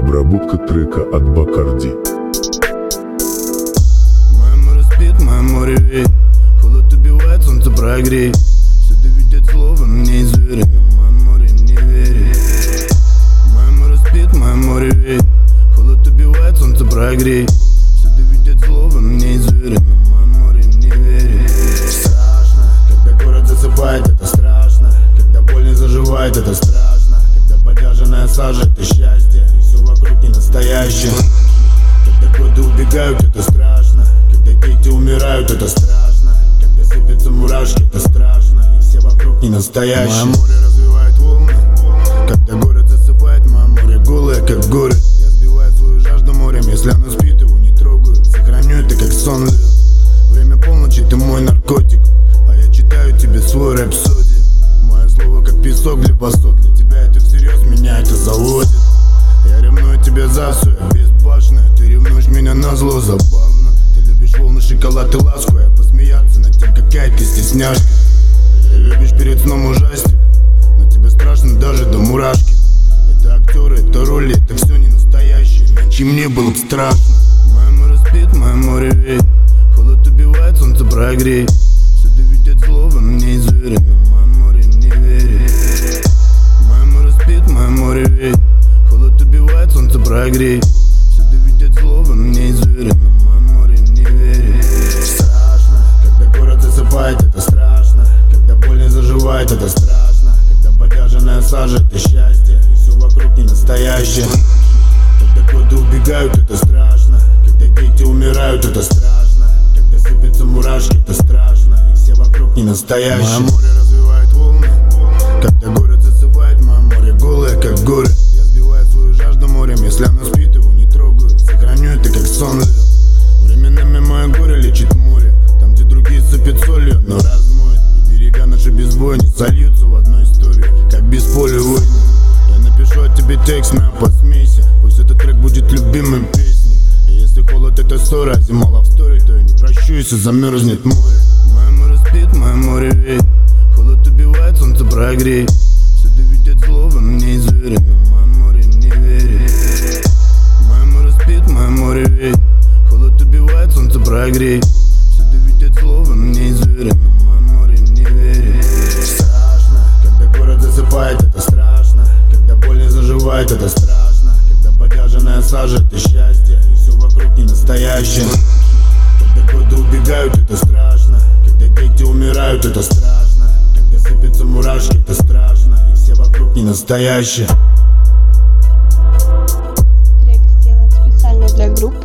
Обработка трека от Бакарди. Мое море спит, мое море веет, холод убивает, солнце прогреет. Сюда видят зло, во мне звери, но мое море им не верит. Мое море спит, мое море веет, холод убивает, солнце прогреет. Сюда видят зло, во мне звери, но мое море им не верит. Страшно, когда город засыпает, это страшно. Когда боль не заживает, это страшно. Когда подержанная сажа, это счастье, и все вокруг не настоящее. Когда годы убегают, это страшно. Когда дети умирают, это страшно. Когда сыпятся мурашки, это страшно, и все вокруг не настоящие. Мое море развивает волны. Когда город засыпает, мое море голое, как горы. Я сбиваю свою жажду морем, если оно спит, его не трогаю. Сохраню это, как сон лил. Время полночи, ты мой наркотик, а я читаю тебе свой рэпсоди. Мое слово как песок для посуд. Для тебя это всерьез, меня это заводит. Я ревную тебя за все, я безбашенная. Ты ревнуешь меня назло, забавно. Ты любишь волны, шоколад и ласку. Я посмеяться над тем, какая ты стесняшка. Ты любишь перед сном ужастик, но тебе страшно даже до мурашки. Это актеры, это роли, это все не настоящее, иначе мне было бы страшно. Мое море спит, мое море веет, холод убивает, солнце прогреет. Сюда видят зло, во мне звери, но мое море им не верит. Мое море спит, мое море веет, холод убивает, солнце прогреет. Сюда видят зло, во мне звери, но мое море им не верит. Страшно, когда город засыпает, это страшно. Когда боль не заживает, это страшно. Когда подержанная сажа, это счастье, и все вокруг не настоящее. Когда годы убегают, это страшно. Когда дети умирают, это страшно. Когда сыпятся мурашки, это страшно, и все вокруг не настоящие. Мое море развивает волны. Когда город засыпает, мое море голое, как горы. Я сбиваю свою жажду морем, если оно спит, его не трогаю. Сохраню это, как сон лил. Временами мое горе лечит море. Там, где другие сыпят солью, но размоет. И берега наши без боя не сольются в одну историю, как без поля войны. Я напишу о тебе текст, на посмейся. Пусть этот трек будет любимым песней. И если холод это ссора, а зима love story, то я не прощу, если замерзнет море. Мое море спит, мое море веет, холод убивает, солнце прогреет. Сюда видят зло, во мне звери, но мое море им не верит. Мое море спит, мое море веет, холод убивает, солнце прогреет. Сюда видят зло, во мне звери, но мое море им не верит. Страшно, когда город засыпает, это страшно. Когда боль не заживает, это страшно. Когда подержанная сажа, это счастье, и все вокруг не настоящее. Когда годы убегают, это страшно. Когда дети умирают, это страшно. Когда сыпятся мурашки, это страшно, и все вокруг не настоящие. Трек сделан специально для группы